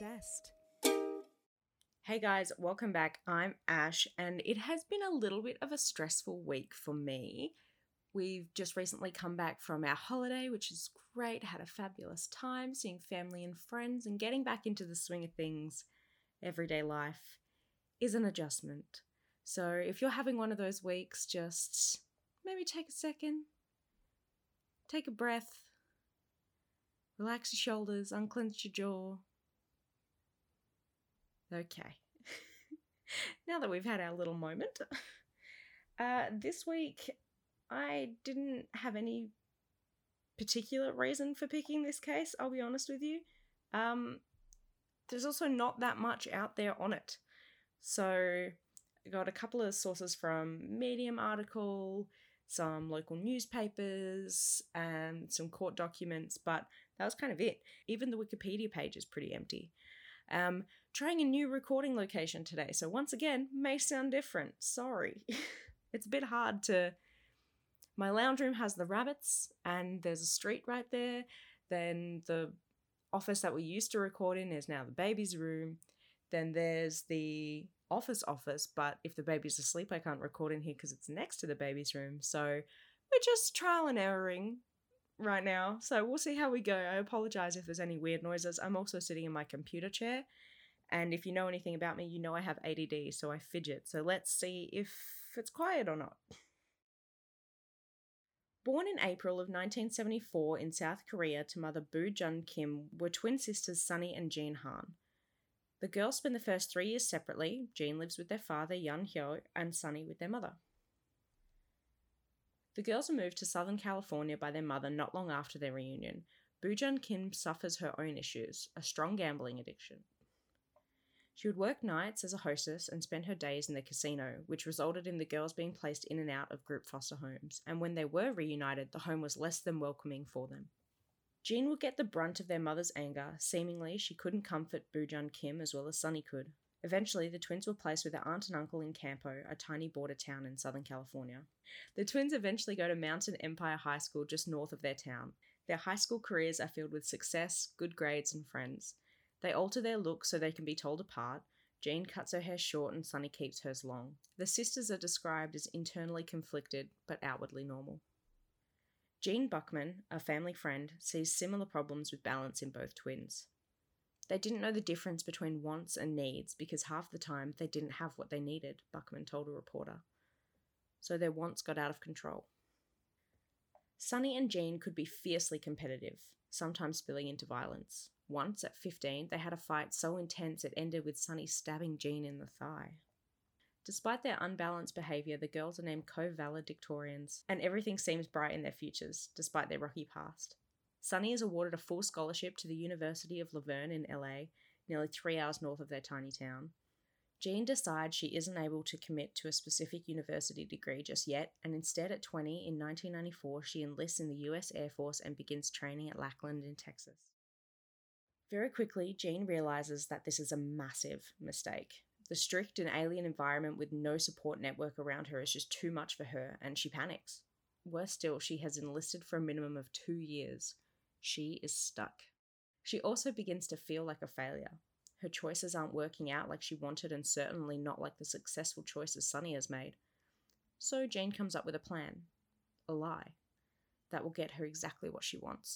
Obsessed. Hey guys, welcome back. I'm Ash, and it has been a little bit of a stressful week for me. We've just recently come back from our holiday, which is great. Had a fabulous time seeing family and friends, and getting back into the swing of things. Everyday life is an adjustment. So if you're having one of those weeks, just maybe take a second, take a breath, relax your shoulders, unclench your jaw. Okay. Now that we've had our little moment, this week I didn't have any particular reason for picking this case, I'll be honest with you. There's also not that much out there on it. So I got a couple of sources from Medium article, some local newspapers, and some court documents, but that was kind of it. Even the Wikipedia page is pretty empty. Trying a new recording location today, so once again, may sound different. Sorry. It's a bit hard to... My lounge room has the rabbits, and there's a street right there. Then the office that we used to record in is now the baby's room. Then there's the office, but if the baby's asleep, I can't record in here because it's next to the baby's room. So we're just trial and erroring right now. So we'll see how we go. I apologize if there's any weird noises. I'm also sitting in my computer chair. And if you know anything about me, you know I have ADD, so I fidget. So let's see if it's quiet or not. Born in April of 1974 in South Korea to mother Boo Jun Kim were twin sisters Sunny and Jean Han. The girls spend the first 3 years separately. Jean lives with their father, Yun Hyo, and Sunny with their mother. The girls are moved to Southern California by their mother not long after their reunion. Boo Jun Kim suffers her own issues, a strong gambling addiction. She would work nights as a hostess and spend her days in the casino, which resulted in the girls being placed in and out of group foster homes, and when they were reunited, the home was less than welcoming for them. Jean would get the brunt of their mother's anger. Seemingly, she couldn't comfort Boo Jun Kim as well as Sunny could. Eventually, the twins were placed with their aunt and uncle in Campo, a tiny border town in Southern California. The twins eventually go to Mountain Empire High School just north of their town. Their high school careers are filled with success, good grades, and friends. They alter their looks so they can be told apart. Jean cuts her hair short and Sunny keeps hers long. The sisters are described as internally conflicted, but outwardly normal. Jean Buckman, a family friend, sees similar problems with balance in both twins. They didn't know the difference between wants and needs because half the time they didn't have what they needed, Buckman told a reporter. So their wants got out of control. Sunny and Jean could be fiercely competitive, sometimes spilling into violence. Once, at 15, they had a fight so intense it ended with Sunny stabbing Jean in the thigh. Despite their unbalanced behaviour, the girls are named co-valedictorians, and everything seems bright in their futures, despite their rocky past. Sunny is awarded a full scholarship to the University of La Verne in LA, nearly 3 hours north of their tiny town. Jean decides she isn't able to commit to a specific university degree just yet, and instead at 20, in 1994, she enlists in the US Air Force and begins training at Lackland in Texas. Very quickly, Jean realizes that this is a massive mistake. The strict and alien environment with no support network around her is just too much for her, and she panics. Worse still, she has enlisted for a minimum of 2 years. She is stuck. She also begins to feel like a failure. Her choices aren't working out like she wanted, and certainly not like the successful choices Sunny has made. So Jean comes up with a plan. A lie. That will get her exactly what she wants.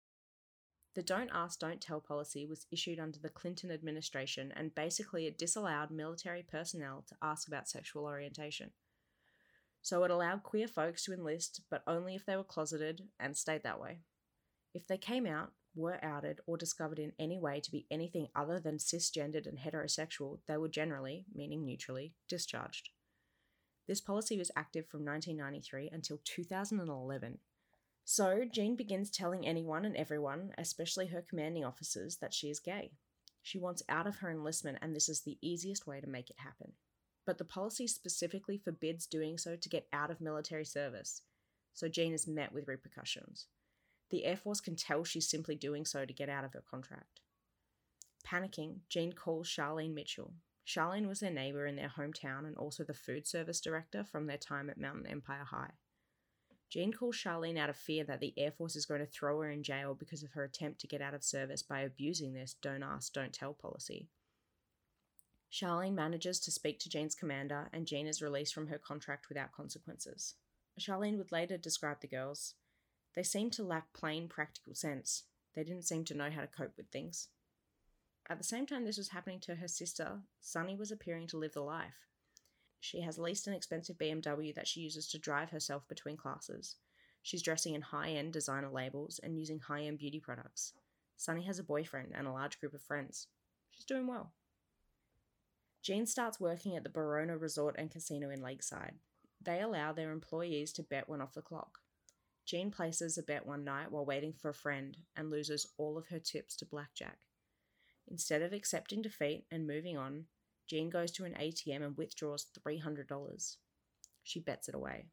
The Don't Ask, Don't Tell policy was issued under the Clinton administration, and basically it disallowed military personnel to ask about sexual orientation. So it allowed queer folks to enlist, but only if they were closeted and stayed that way. If they came out, were outed, or discovered in any way to be anything other than cisgendered and heterosexual, they were generally, meaning neutrally, discharged. This policy was active from 1993 until 2011. So, Jean begins telling anyone and everyone, especially her commanding officers, that she is gay. She wants out of her enlistment, and this is the easiest way to make it happen. But the policy specifically forbids doing so to get out of military service, so Jean is met with repercussions. The Air Force can tell she's simply doing so to get out of her contract. Panicking, Jean calls Charlene Mitchell. Charlene was their neighbour in their hometown and also the food service director from their time at Mountain Empire High. Jean calls Charlene out of fear that the Air Force is going to throw her in jail because of her attempt to get out of service by abusing this don't ask, don't tell policy. Charlene manages to speak to Jean's commander, and Jean is released from her contract without consequences. Charlene would later describe the girls. They seemed to lack plain practical sense. They didn't seem to know how to cope with things. At the same time this was happening to her sister, Sunny was appearing to live the life. She has leased an expensive BMW that she uses to drive herself between classes. She's dressing in high-end designer labels and using high-end beauty products. Sunny has a boyfriend and a large group of friends. She's doing well. Jean starts working at the Barona Resort and Casino in Lakeside. They allow their employees to bet when off the clock. Jean places a bet one night while waiting for a friend and loses all of her tips to blackjack. Instead of accepting defeat and moving on, Jean goes to an ATM and withdraws $300. She bets it away.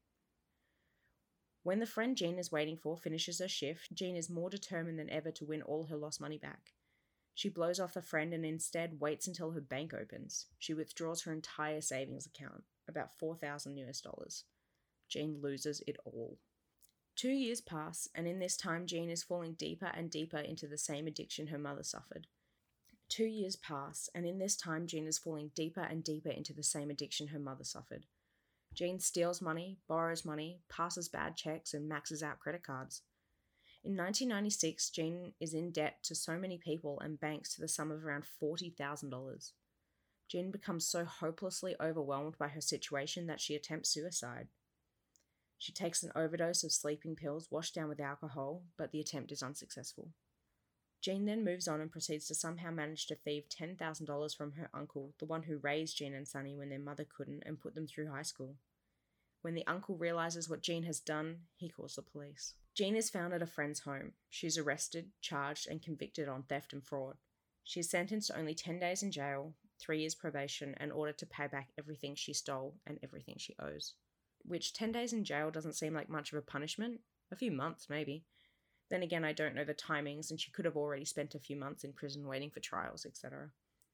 When the friend Jean is waiting for finishes her shift, Jean is more determined than ever to win all her lost money back. She blows off the friend and instead waits until her bank opens. She withdraws her entire savings account, about $4,000. Jean loses it all. 2 years pass, and in this time Jean is falling deeper and deeper into the same addiction her mother suffered. 2 years pass, and in this time Jean is falling deeper and deeper into the same addiction her mother suffered. Jean steals money, borrows money, passes bad checks, and maxes out credit cards. In 1996, Jean is in debt to so many people and banks to the sum of around $40,000. Jean becomes so hopelessly overwhelmed by her situation that she attempts suicide. She takes an overdose of sleeping pills washed down with alcohol, but the attempt is unsuccessful. Jean then moves on and proceeds to somehow manage to thieve $10,000 from her uncle, the one who raised Jean and Sunny when their mother couldn't, and put them through high school. When the uncle realizes what Jean has done, he calls the police. Jean is found at a friend's home. She's arrested, charged, and convicted on theft and fraud. She is sentenced to only 10 days in jail, 3 years probation, and ordered to pay back everything she stole and everything she owes. Which 10 days in jail doesn't seem like much of a punishment. A few months, maybe. Then again, I don't know the timings, and she could have already spent a few months in prison waiting for trials, etc.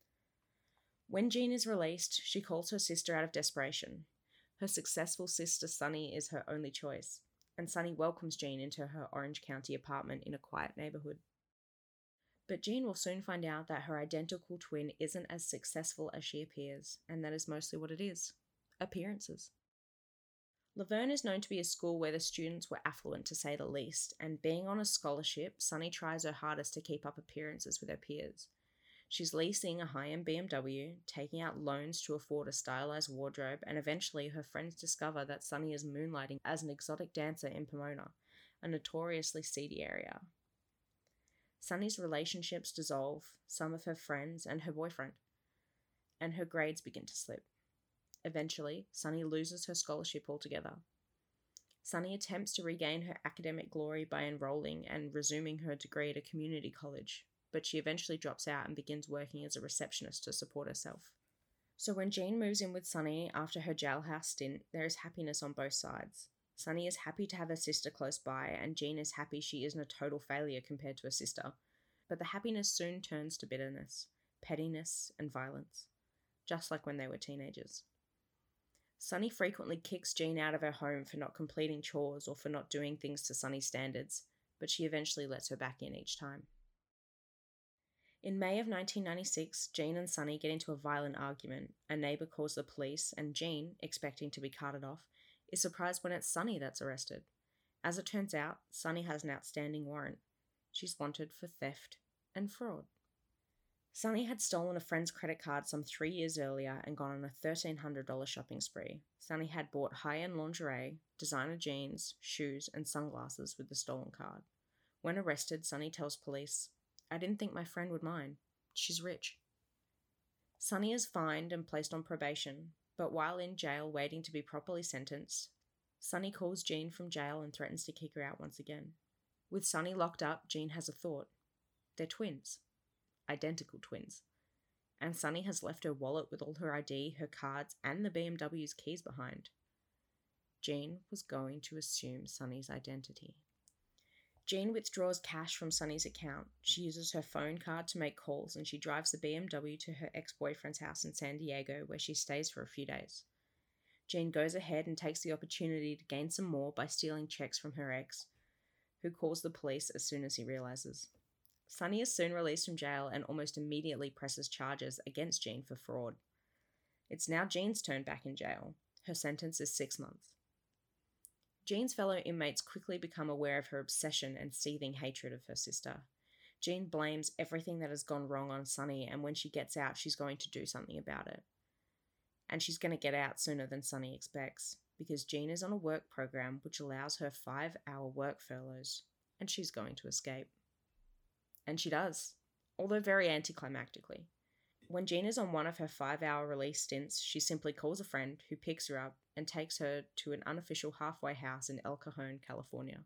When Jean is released, she calls her sister out of desperation. Her successful sister Sunny is her only choice, and Sunny welcomes Jean into her Orange County apartment in a quiet neighborhood. But Jean will soon find out that her identical twin isn't as successful as she appears, and that is mostly what it is. Appearances. Laverne is known to be a school where the students were affluent, to say the least, and being on a scholarship, Sunny tries her hardest to keep up appearances with her peers. She's leasing a high-end BMW, taking out loans to afford a stylized wardrobe, and eventually her friends discover that Sunny is moonlighting as an exotic dancer in Pomona, a notoriously seedy area. Sunny's relationships dissolve, some of her friends and her boyfriend, and her grades begin to slip. Eventually, Sunny loses her scholarship altogether. Sunny attempts to regain her academic glory by enrolling and resuming her degree at a community college, but she eventually drops out and begins working as a receptionist to support herself. So when Jean moves in with Sunny after her jailhouse stint, there is happiness on both sides. Sunny is happy to have her sister close by, and Jean is happy she isn't a total failure compared to her sister. But the happiness soon turns to bitterness, pettiness, and violence, just like when they were teenagers. Sunny frequently kicks Jean out of her home for not completing chores or for not doing things to Sunny's standards, but she eventually lets her back in each time. In May of 1996, Jean and Sunny get into a violent argument. A neighbour calls the police, and Jean, expecting to be carted off, is surprised when it's Sunny that's arrested. As it turns out, Sunny has an outstanding warrant. She's wanted for theft and fraud. Sunny had stolen a friend's credit card some 3 years earlier and gone on a $1,300 shopping spree. Sunny had bought high-end lingerie, designer jeans, shoes, and sunglasses with the stolen card. When arrested, Sunny tells police, "I didn't think my friend would mind. She's rich." Sunny is fined and placed on probation, but while in jail waiting to be properly sentenced, Sunny calls Jean from jail and threatens to kick her out once again. With Sunny locked up, Jean has a thought. They're twins. Identical twins. And Sunny has left her wallet with all her ID, her cards, and the BMW's keys behind. Jean was going to assume Sunny's identity. Jean withdraws cash from Sunny's account. She uses her phone card to make calls, and she drives the BMW to her ex-boyfriend's house in San Diego, where she stays for a few days. Jean goes ahead and takes the opportunity to gain some more by stealing checks from her ex, who calls the police as soon as he realizes. Sonny is soon released from jail and almost immediately presses charges against Jean for fraud. It's now Jean's turn back in jail. Her sentence is 6 months. Jean's fellow inmates quickly become aware of her obsession and seething hatred of her sister. Jean blames everything that has gone wrong on Sonny, and when she gets out, she's going to do something about it. And she's going to get out sooner than Sonny expects, because Jean is on a work program which allows her 5-hour work furloughs, and she's going to escape. And she does, although very anticlimactically. When Jean is on one of her 5-hour release stints, she simply calls a friend who picks her up and takes her to an unofficial halfway house in El Cajon, California.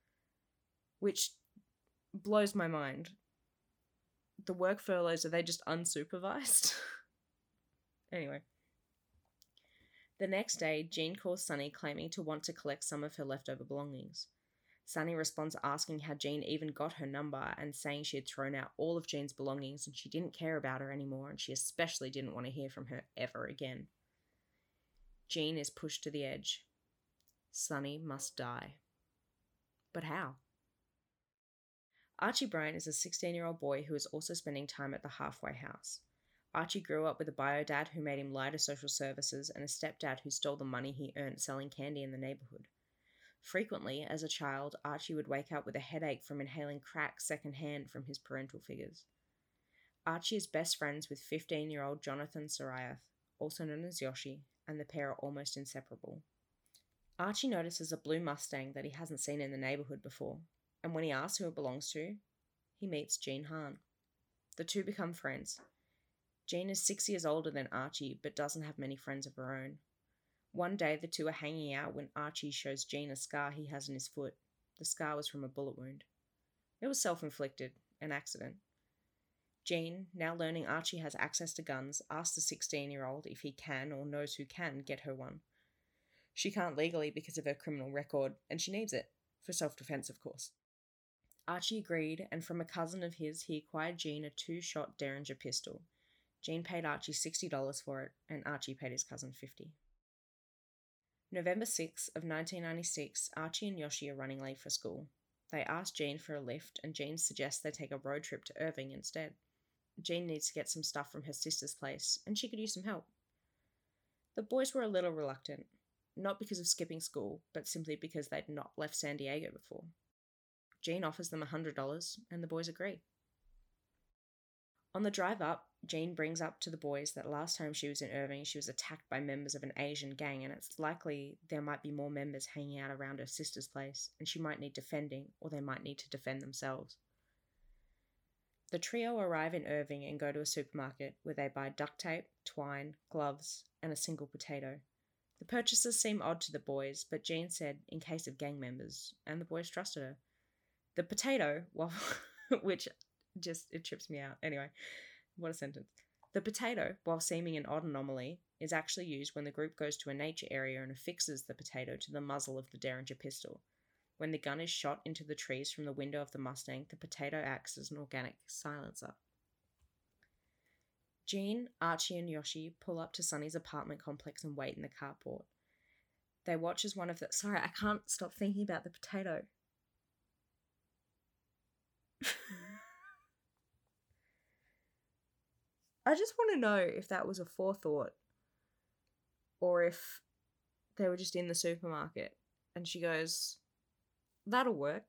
Which blows my mind. The work furloughs, are they just unsupervised? Anyway. The next day, Jean calls Sonny claiming to want to collect some of her leftover belongings. Sonny responds asking how Jean even got her number and saying she had thrown out all of Jean's belongings and she didn't care about her anymore and she especially didn't want to hear from her ever again. Jean is pushed to the edge. Sonny must die. But how? Archie Bryant is a 16-year-old boy who is also spending time at the halfway house. Archie grew up with a bio dad who made him lie to social services and a stepdad who stole the money he earned selling candy in the neighborhood. Frequently, as a child, Archie would wake up with a headache from inhaling crack secondhand from his parental figures. Archie is best friends with 15-year-old Jonathan Sarayath, also known as Yoshi, and the pair are almost inseparable. Archie notices a blue Mustang that he hasn't seen in the neighborhood before, and when he asks who it belongs to, he meets Jean Hahn. The two become friends. Jean is 6 years older than Archie, but doesn't have many friends of her own. One day, the two are hanging out when Archie shows Jean a scar he has on his foot. The scar was from a bullet wound. It was self-inflicted, an accident. Jean, now learning Archie has access to guns, asks the 16-year-old if he can or knows who can get her one. She can't legally because of her criminal record, and she needs it, for self-defense of course. Archie agreed, and from a cousin of his, he acquired Jean a 2-shot Derringer pistol. Jean paid Archie $60 for it, and Archie paid his cousin $50. November 6 of 1996, Archie and Yoshi are running late for school. They ask Jean for a lift, and Jean suggests they take a road trip to Irving instead. Jean needs to get some stuff from her sister's place, and she could use some help. The boys were a little reluctant, not because of skipping school, but simply because they'd not left San Diego before. Jean offers them $100, and the boys agree. On the drive up, Jean brings up to the boys that last time she was in Irving, she was attacked by members of an Asian gang, and it's likely there might be more members hanging out around her sister's place, and she might need defending, or they might need to defend themselves. The trio arrive in Irving and go to a supermarket where they buy duct tape, twine, gloves, and a single potato. The purchases seem odd to the boys, but Jean said in case of gang members, and the boys trusted her. The potato, well, which just, it trips me out. Anyway, what a sentence. The potato, while seeming an odd anomaly, is actually used when the group goes to a nature area and affixes the potato to the muzzle of the Derringer pistol. When the gun is shot into the trees from the window of the Mustang, the potato acts as an organic silencer. Jean, Archie, and Yoshi pull up to Sonny's apartment complex and wait in the carport. They watch as one of the... Sorry, I can't stop thinking about the potato. I just want to know if that was a forethought or if they were just in the supermarket and she goes, that'll work.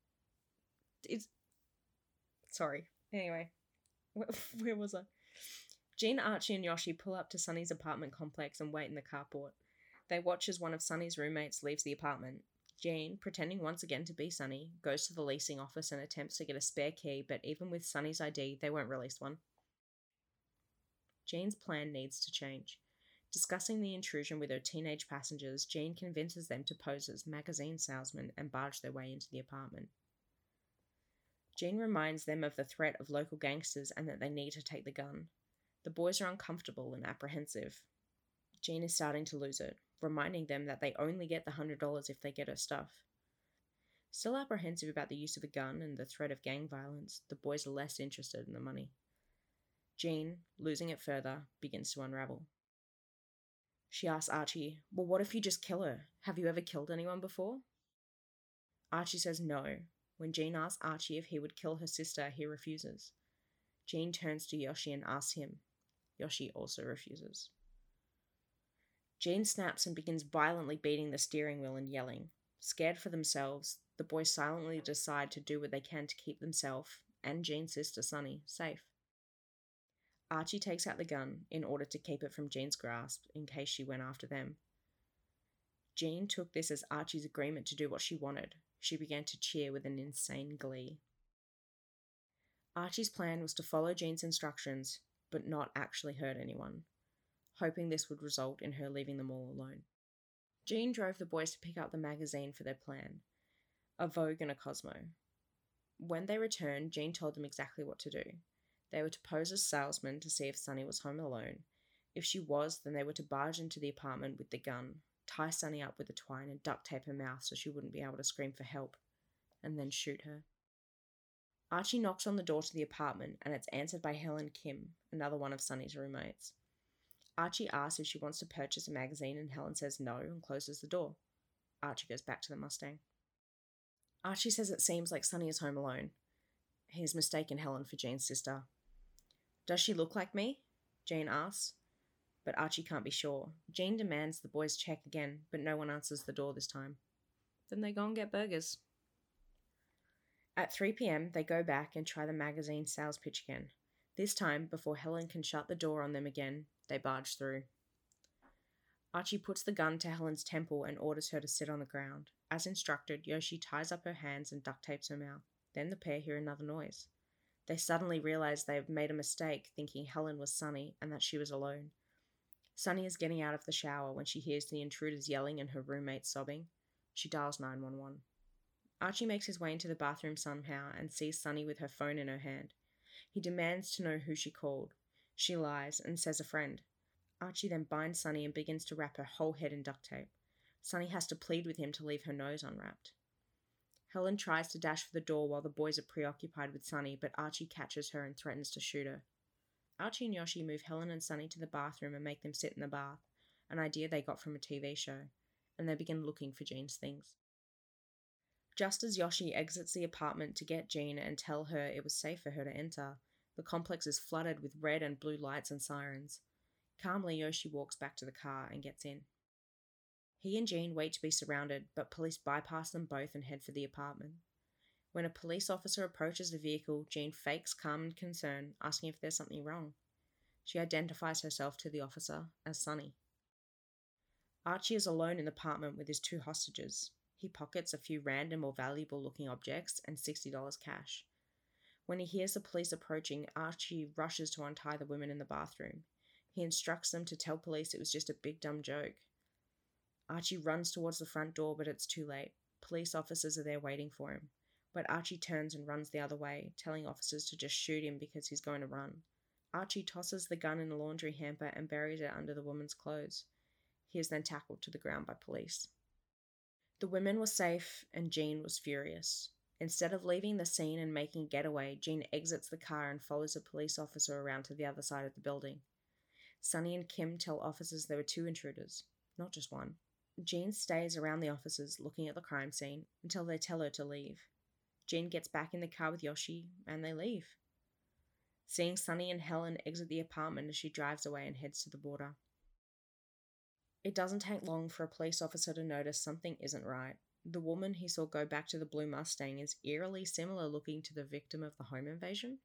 Sorry. Anyway, where was I? Jean, Archie, and Yoshi pull up to Sonny's apartment complex and wait in the carport. They watch as one of Sonny's roommates leaves the apartment. Jean, pretending once again to be Sonny, goes to the leasing office and attempts to get a spare key, but even with Sonny's ID, they won't release one. Jean's plan needs to change. Discussing the intrusion with her teenage passengers, Jean convinces them to pose as magazine salesmen and barge their way into the apartment. Jean reminds them of the threat of local gangsters and that they need to take the gun. The boys are uncomfortable and apprehensive. Jean is starting to lose it, reminding them that they only get the $100 if they get her stuff. Still apprehensive about the use of a gun and the threat of gang violence, the boys are less interested in the money. Jean, losing it further, begins to unravel. She asks Archie, "Well, what if you just kill her? Have you ever killed anyone before?" Archie says no. When Jean asks Archie if he would kill her sister, he refuses. Jean turns to Yoshi and asks him. Yoshi also refuses. Jean snaps and begins violently beating the steering wheel and yelling. Scared for themselves, the boys silently decide to do what they can to keep themselves and Jean's sister, Sunny, safe. Archie takes out the gun in order to keep it from Jean's grasp in case she went after them. Jean took this as Archie's agreement to do what she wanted. She began to cheer with an insane glee. Archie's plan was to follow Jean's instructions, but not actually hurt anyone, hoping this would result in her leaving them all alone. Jean drove the boys to pick up the magazine for their plan, a Vogue and a Cosmo. When they returned, Jean told them exactly what to do. They were to pose as salesmen to see if Sunny was home alone. If she was, then they were to barge into the apartment with the gun, tie Sunny up with a twine and duct tape her mouth so she wouldn't be able to scream for help, and then shoot her. Archie knocks on the door to the apartment, and it's answered by Helen Kim, another one of Sunny's roommates. Archie asks if she wants to purchase a magazine, and Helen says no and closes the door. Archie goes back to the Mustang. Archie says it seems like Sunny is home alone. He has mistaken Helen for Jane's sister. "Does she look like me?" Jane asks. But Archie can't be sure. Jane demands the boys check again, but no one answers the door this time. Then they go and get burgers. At 3 p.m, they go back and try the magazine sales pitch again. This time, before Helen can shut the door on them again, they barge through. Archie puts the gun to Helen's temple and orders her to sit on the ground. As instructed, Yoshi ties up her hands and duct tapes her mouth. Then the pair hear another noise. They suddenly realize they have made a mistake, thinking Helen was Sunny and that she was alone. Sunny is getting out of the shower when she hears the intruders yelling and her roommates sobbing. She dials 911. Archie makes his way into the bathroom somehow and sees Sunny with her phone in her hand. He demands to know who she called. She lies and says a friend. Archie then binds Sunny and begins to wrap her whole head in duct tape. Sunny has to plead with him to leave her nose unwrapped. Helen tries to dash for the door while the boys are preoccupied with Sunny, but Archie catches her and threatens to shoot her. Archie and Yoshi move Helen and Sunny to the bathroom and make them sit in the bath, an idea they got from a TV show, and they begin looking for Jean's things. Just as Yoshi exits the apartment to get Jean and tell her it was safe for her to enter, the complex is flooded with red and blue lights and sirens. Calmly, Yoshi walks back to the car and gets in. He and Jean wait to be surrounded, but police bypass them both and head for the apartment. When a police officer approaches the vehicle, Jean fakes calm and concern, asking if there's something wrong. She identifies herself to the officer as Sunny. Archie is alone in the apartment with his 2 hostages. He pockets a few random or valuable-looking objects and $60 cash. When he hears the police approaching, Archie rushes to untie the women in the bathroom. He instructs them to tell police it was just a big dumb joke. Archie runs towards the front door, but it's too late. Police officers are there waiting for him. But Archie turns and runs the other way, telling officers to just shoot him because he's going to run. Archie tosses the gun in a laundry hamper and buries it under the woman's clothes. He is then tackled to the ground by police. The women were safe, and Jean was furious. Instead of leaving the scene and making a getaway, Jean exits the car and follows a police officer around to the other side of the building. Sunny and Kim tell officers there were 2 intruders, not just one. Jean stays around the officers, looking at the crime scene, until they tell her to leave. Jean gets back in the car with Yoshi, and they leave. Seeing Sunny and Helen exit the apartment as she drives away and heads to the border. It doesn't take long for a police officer to notice something isn't right. The woman he saw go back to the blue Mustang is eerily similar looking to the victim of the home invasion.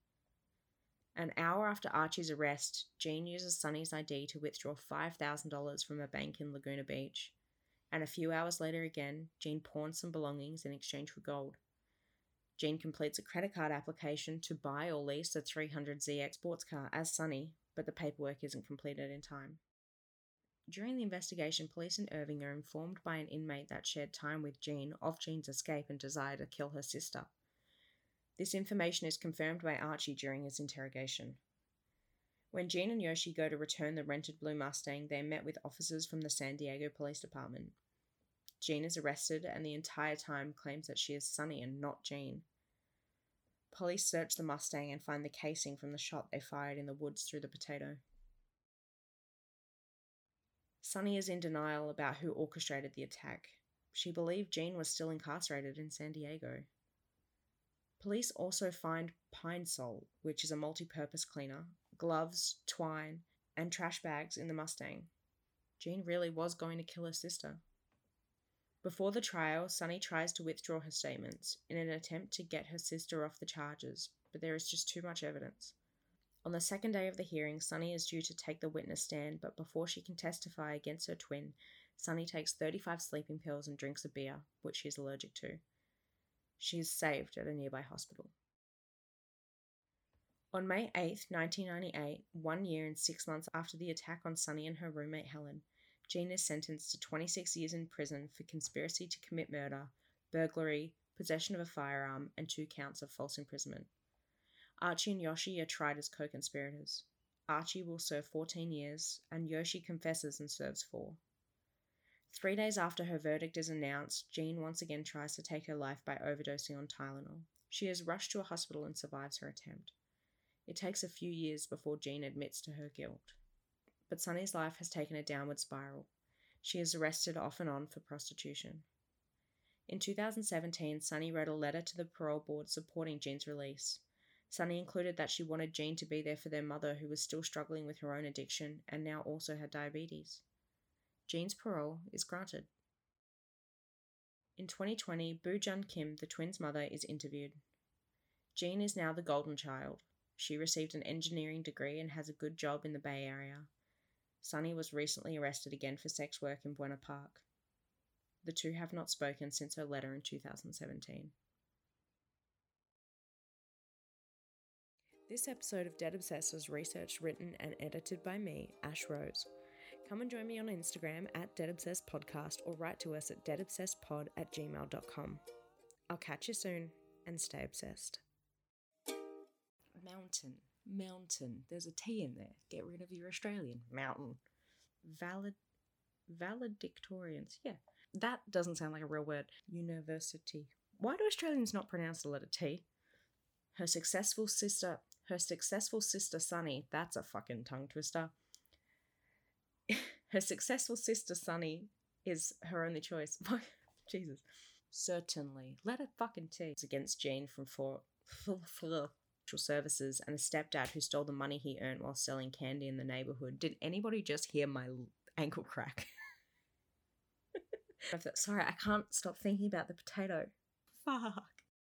An hour after Archie's arrest, Jean uses Sunny's ID to withdraw $5,000 from a bank in Laguna Beach. And a few hours later again, Jean pawns some belongings in exchange for gold. Jean completes a credit card application to buy or lease a 300ZX sports car as Sunny, but the paperwork isn't completed in time. During the investigation, police in Irving are informed by an inmate that shared time with Jean of Jean's escape and desire to kill her sister. This information is confirmed by Archie during his interrogation. When Jean and Yoshi go to return the rented blue Mustang, they are met with officers from the San Diego Police Department. Jean is arrested and the entire time claims that she is Sunny and not Jean. Police search the Mustang and find the casing from the shot they fired in the woods through the potato. Sunny is in denial about who orchestrated the attack. She believed Jean was still incarcerated in San Diego. Police also find Pine Sol, which is a multi-purpose cleaner, gloves, twine, and trash bags in the Mustang. Jean really was going to kill her sister. Before the trial, Sunny tries to withdraw her statements in an attempt to get her sister off the charges, but there is just too much evidence. On the second day of the hearing, Sunny is due to take the witness stand, but before she can testify against her twin, Sunny takes 35 sleeping pills and drinks a beer, which she is allergic to. She is saved at a nearby hospital. On May 8, 1998, 1 year and 6 months after the attack on Sunny and her roommate Helen, Jean is sentenced to 26 years in prison for conspiracy to commit murder, burglary, possession of a firearm, and 2 counts of false imprisonment. Archie and Yoshi are tried as co-conspirators. Archie will serve 14 years, and Yoshi confesses and serves 4. 3 days after her verdict is announced, Jean once again tries to take her life by overdosing on Tylenol. She is rushed to a hospital and survives her attempt. It takes a few years before Jean admits to her guilt. But Sunny's life has taken a downward spiral. She is arrested off and on for prostitution. In 2017, Sunny wrote a letter to the parole board supporting Jean's release. Sunny included that she wanted Jean to be there for their mother, who was still struggling with her own addiction and now also had diabetes. Jean's parole is granted. In 2020, Boo Jun Kim, the twins' mother, is interviewed. Jean is now the golden child. She received an engineering degree and has a good job in the Bay Area. Sunny was recently arrested again for sex work in Buena Park. The two have not spoken since her letter in 2017. This episode of Dead Obsessed was researched, written, and edited by me, Ash Rose. Come and join me on Instagram at Dead Obsessed Podcast or write to us at deadobsessedpod@gmail.com. I'll catch you soon and stay obsessed. Mountain. There's a T in there. Get rid of your Australian. Mountain. Valedictorians. Yeah. That doesn't sound like a real word. University. Why do Australians not pronounce the letter T? Her successful sister Sunny, that's a fucking tongue twister. Her successful sister Sunny is her only choice. Jesus. Certainly. Let it fucking T. It's against Jean from services and a stepdad who stole the money he earned while selling candy in the neighborhood. Did anybody just hear my ankle crack? Sorry, I can't stop thinking about the potato. Fuck.